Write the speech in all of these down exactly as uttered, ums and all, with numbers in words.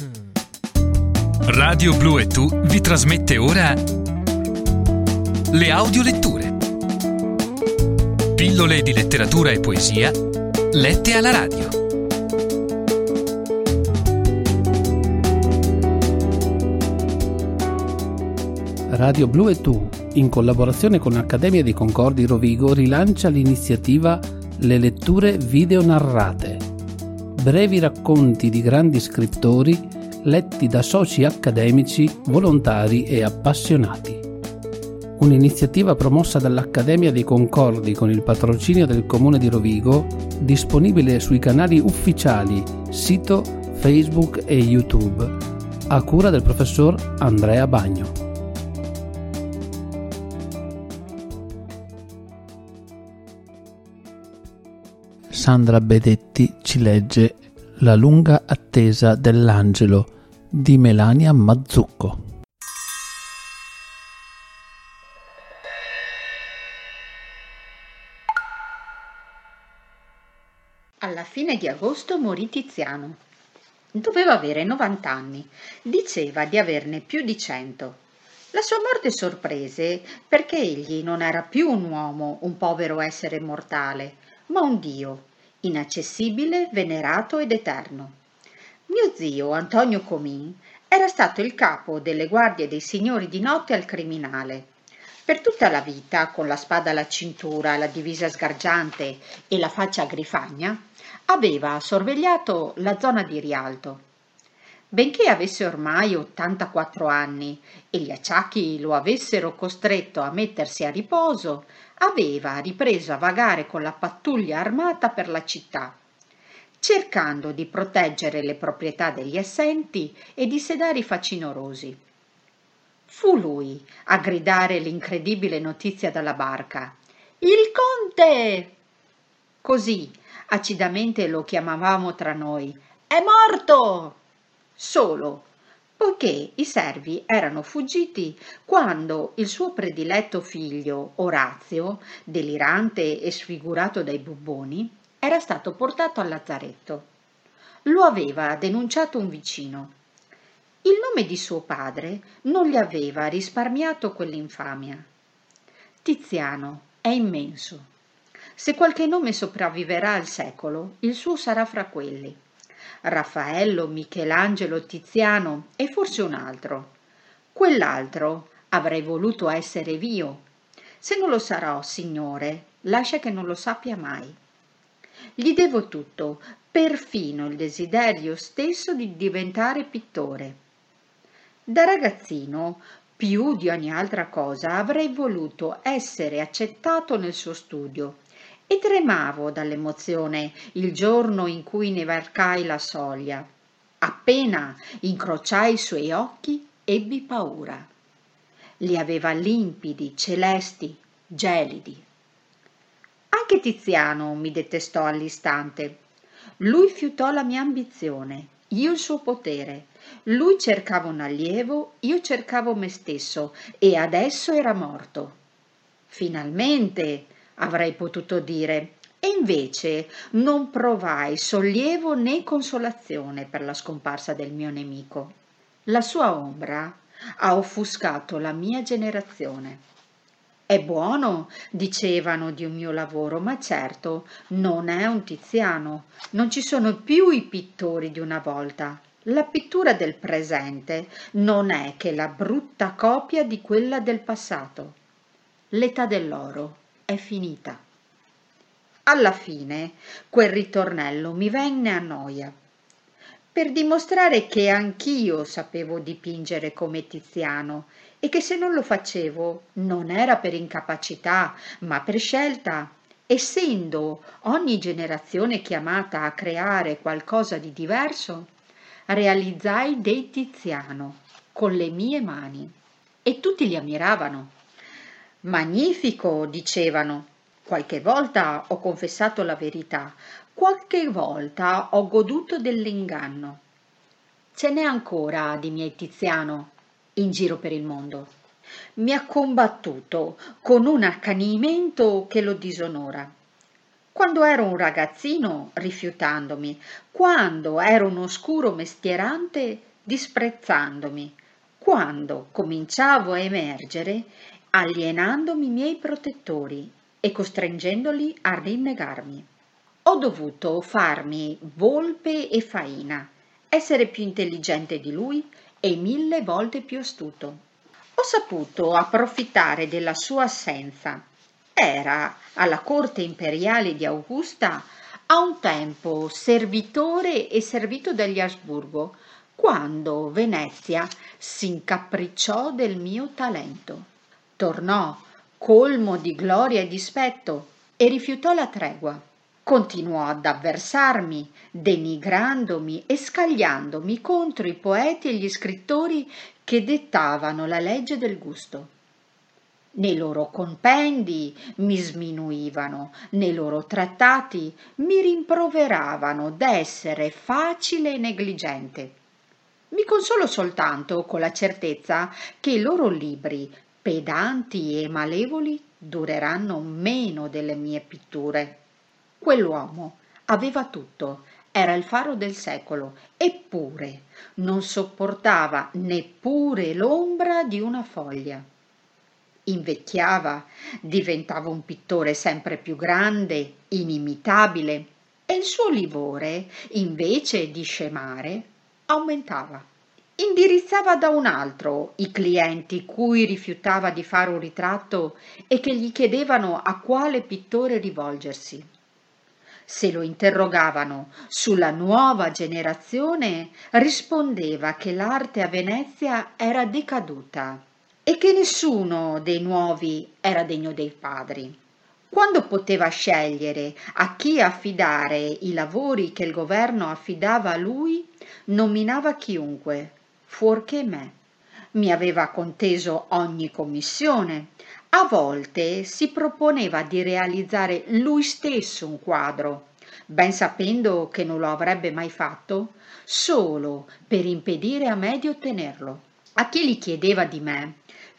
Radio Blu e Tu vi trasmette ora le audioletture. Pillole di letteratura e poesia lette alla radio. Radio Blu e Tu, in collaborazione con l'Accademia di Concordi Rovigo, rilancia l'iniziativa Le letture video narrate. Brevi racconti di grandi scrittori letti da soci accademici, volontari e appassionati. Un'iniziativa promossa dall'Accademia dei Concordi con il patrocinio del Comune di Rovigo, disponibile sui canali ufficiali, sito, Facebook e YouTube, a cura del professor Andrea Bagno. Sandra Bedetti ci legge La lunga attesa dell'angelo di Melania Mazzucco. Alla fine di agosto morì Tiziano. Doveva avere novanta anni, diceva di averne più di cento. La sua morte sorprese perché egli non era più un uomo, un povero essere mortale, ma un dio, inaccessibile, venerato ed eterno. Mio zio Antonio Comin era stato il capo delle guardie dei signori di notte al criminale. Per tutta la vita, con la spada alla cintura, la divisa sgargiante e la faccia grifagna, aveva sorvegliato la zona di Rialto. Benché avesse ormai ottantaquattro anni e gli acciacchi lo avessero costretto a mettersi a riposo, aveva ripreso a vagare con la pattuglia armata per la città, cercando di proteggere le proprietà degli assenti e di sedare i facinorosi. Fu lui a gridare l'incredibile notizia dalla barca: «Il conte!» Così acidamente lo chiamavamo tra noi: «È morto!» Solo, poiché i servi erano fuggiti quando il suo prediletto figlio Orazio, delirante e sfigurato dai bubboni, era stato portato al lazzaretto. Lo aveva denunciato un vicino. Il nome di suo padre non gli aveva risparmiato quell'infamia. Tiziano è immenso. Se qualche nome sopravviverà al secolo, il suo sarà fra quelli. Raffaello, Michelangelo, Tiziano e forse un altro. Quell'altro avrei voluto essere io. Se non lo sarò, Signore, lascia che non lo sappia mai. Gli devo tutto, perfino il desiderio stesso di diventare pittore. Da ragazzino, più di ogni altra cosa, avrei voluto essere accettato nel suo studio e tremavo dall'emozione il giorno in cui ne varcai la soglia. Appena incrociai i suoi occhi, ebbi paura. Li aveva limpidi, celesti, gelidi. Anche Tiziano mi detestò all'istante. Lui fiutò la mia ambizione, io il suo potere. Lui cercava un allievo, io cercavo me stesso, e adesso era morto. Finalmente, avrei potuto dire, e invece non provai sollievo né consolazione per la scomparsa del mio nemico. La sua ombra ha offuscato la mia generazione. È buono, dicevano di un mio lavoro, ma certo non è un Tiziano, non ci sono più i pittori di una volta. La pittura del presente non è che la brutta copia di quella del passato. L'età dell'oro è finita. Alla fine quel ritornello mi venne a noia. Per dimostrare che anch'io sapevo dipingere come Tiziano e che se non lo facevo non era per incapacità ma per scelta, essendo ogni generazione chiamata a creare qualcosa di diverso, realizzai dei Tiziano con le mie mani e tutti li ammiravano. Magnifico, dicevano. Qualche volta ho confessato la verità, qualche volta ho goduto dell'inganno. Ce n'è ancora di miei Tiziano in giro per il mondo. Mi ha combattuto con un accanimento che lo disonora. Quando ero un ragazzino, rifiutandomi, quando ero un oscuro mestierante, disprezzandomi, quando cominciavo a emergere, alienandomi i miei protettori e costringendoli a rinnegarmi. Ho dovuto farmi volpe e faina, essere più intelligente di lui e mille volte più astuto. Ho saputo approfittare della sua assenza. Era alla corte imperiale di Augusta a un tempo servitore e servito dagli Asburgo, quando Venezia si incapricciò del mio talento. Tornò colmo di gloria e dispetto e rifiutò la tregua. Continuò ad avversarmi, denigrandomi e scagliandomi contro i poeti e gli scrittori che dettavano la legge del gusto. Nei loro compendi mi sminuivano, nei loro trattati mi rimproveravano d'essere facile e negligente. Mi consolo soltanto con la certezza che i loro libri, pedanti e malevoli, dureranno meno delle mie pitture. Quell'uomo aveva tutto, era il faro del secolo, eppure non sopportava neppure l'ombra di una foglia. Invecchiava, diventava un pittore sempre più grande, inimitabile, e il suo livore, invece di scemare, aumentava. Indirizzava da un altro i clienti cui rifiutava di fare un ritratto e che gli chiedevano a quale pittore rivolgersi. Se lo interrogavano sulla nuova generazione, rispondeva che l'arte a Venezia era decaduta e che nessuno dei nuovi era degno dei padri. Quando poteva scegliere a chi affidare i lavori che il governo affidava a lui, nominava chiunque, fuorché me. Mi aveva conteso ogni commissione. A volte si proponeva di realizzare lui stesso un quadro, ben sapendo che non lo avrebbe mai fatto, solo per impedire a me di ottenerlo. A chi gli chiedeva di me,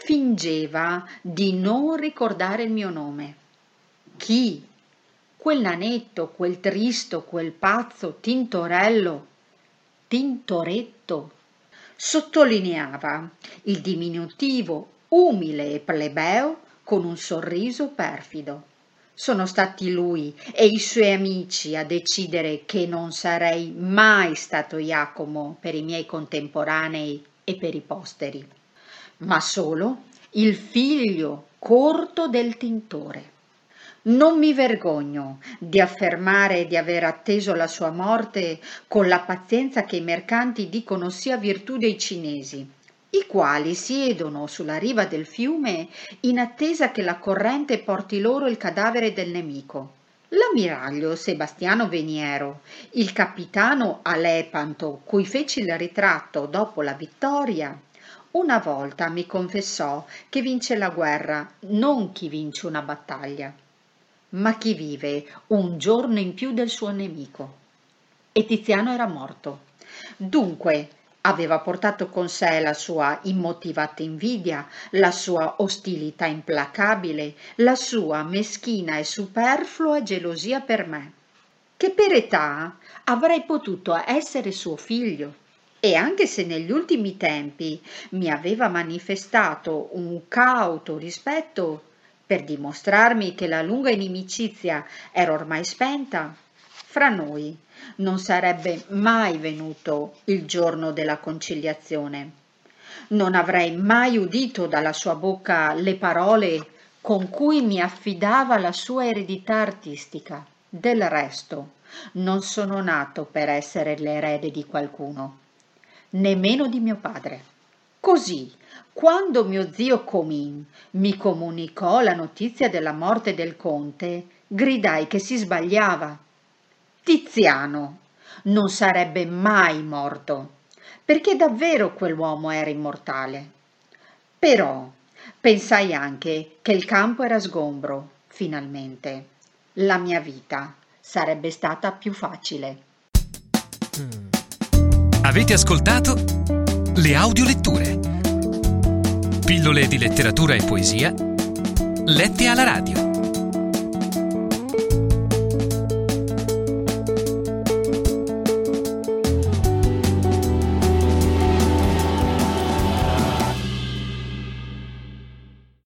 fingeva di non ricordare il mio nome. Chi? Quel nanetto, quel tristo, quel pazzo, Tintorello, Tintoretto. Sottolineava il diminutivo umile e plebeo con un sorriso perfido. Sono stati lui e i suoi amici a decidere che non sarei mai stato Iacomo per i miei contemporanei e per i posteri, ma solo il figlio corto del tintore. Non mi vergogno di affermare di aver atteso la sua morte con la pazienza che i mercanti dicono sia virtù dei cinesi, i quali siedono sulla riva del fiume in attesa che la corrente porti loro il cadavere del nemico. L'ammiraglio Sebastiano Veniero, il capitano Alepanto, cui feci il ritratto dopo la vittoria, una volta mi confessò che vince la guerra non chi vince una battaglia, ma chi vive un giorno in più del suo nemico. E Tiziano era morto. Dunque aveva portato con sé la sua immotivata invidia, la sua ostilità implacabile, la sua meschina e superflua gelosia per me, che per età avrei potuto essere suo figlio. E anche se negli ultimi tempi mi aveva manifestato un cauto rispetto per dimostrarmi che la lunga inimicizia era ormai spenta, fra noi non sarebbe mai venuto il giorno della conciliazione. Non avrei mai udito dalla sua bocca le parole con cui mi affidava la sua eredità artistica. Del resto, non sono nato per essere l'erede di qualcuno, nemmeno di mio padre. Così, quando mio zio Comin mi comunicò la notizia della morte del conte, gridai che si sbagliava. Tiziano non sarebbe mai morto, perché davvero quell'uomo era immortale. Però pensai anche che il campo era sgombro, finalmente. La mia vita sarebbe stata più facile. Avete ascoltato Le Audioletture, pillole di letteratura e poesia lette alla radio.